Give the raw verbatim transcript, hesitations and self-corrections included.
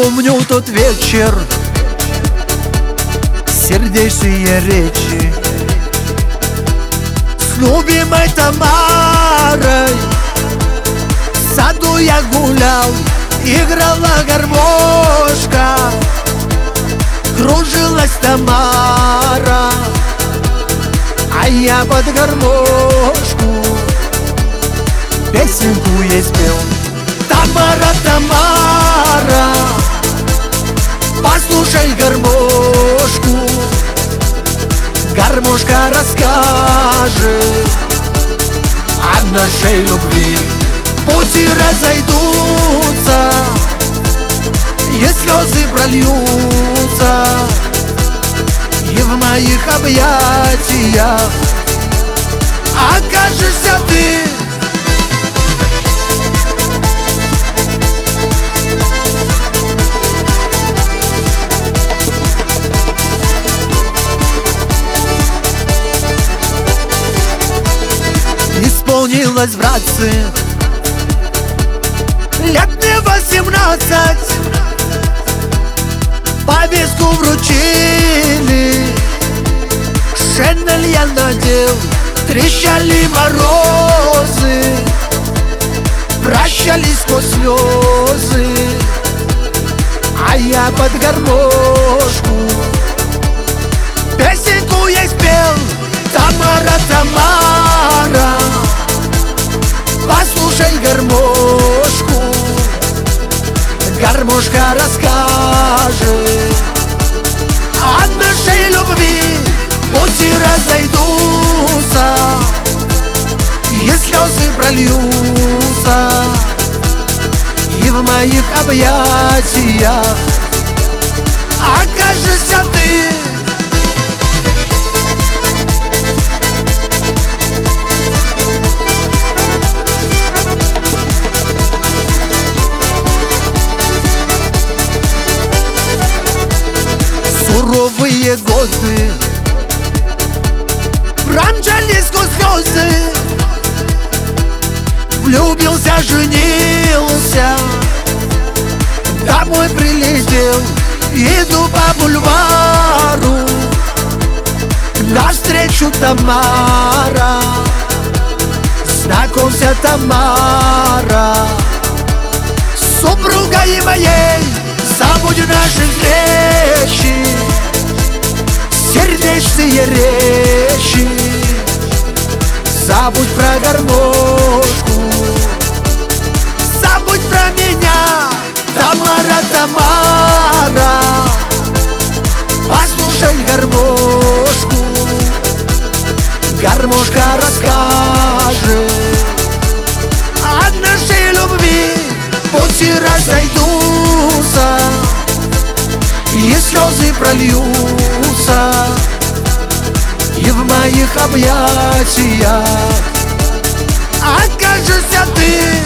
помню тот вечер, сердечные речи с любимой Тамарой. В саду я гулял, играла гармошка, кружилась Тамара, а я под гармошку песенку ей спел. Тамара, Тамара, послушай гармошку, гармошка расскажет о нашей любви. Пути разойдутся, и слезы прольются, и в моих объятиях окажешься ты. Исполнилось, братцы, лет мне восемнадцать. Повестку вручили, шинель я надел, трещали морозы, прощались сквозь слезы, а я под гармошку песенку ей спел. Тамара, Тамара, послушай гармошку, гармошка расскажет о нашей любви. Пути разойдутся, и слезы прольются, и в моих объятиях окажешься ты. Суровые годы промчались сквозь слезы, влюбился, женился, домой прилетел, иду по бульвару, навстречу Тамара. Знакомься, Тамара, супругой моей, забудь наши встречи, сердечные речи, забудь про гармошку, забудь про меня. Тамара, Тамара, послушай гармошку, гармошка расскажет о нашей любви. Пути разойдутся, и слезы прольются, и в моих объятиях окажешься ты.